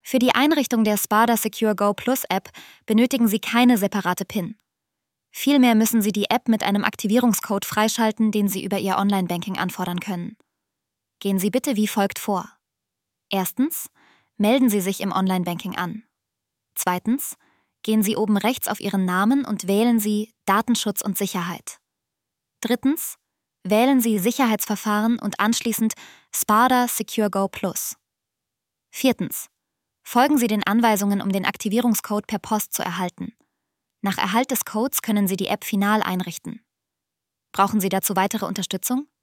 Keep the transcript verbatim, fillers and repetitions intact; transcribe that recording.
Für die Einrichtung der Spada Secure Go Plus App benötigen Sie keine separate PIN. Vielmehr müssen Sie die App mit einem Aktivierungscode freischalten, den Sie über Ihr Online-Banking anfordern können. Gehen Sie bitte wie folgt vor. Erstens, melden Sie sich im Online-Banking an. Zweitens, gehen Sie oben rechts auf Ihren Namen und wählen Sie Datenschutz und Sicherheit. Drittens, wählen Sie Sicherheitsverfahren und anschließend Spada Secure Go Plus. Viertens, folgen Sie den Anweisungen, um den Aktivierungscode per Post zu erhalten. Nach Erhalt des Codes können Sie die App final einrichten. Brauchen Sie dazu weitere Unterstützung?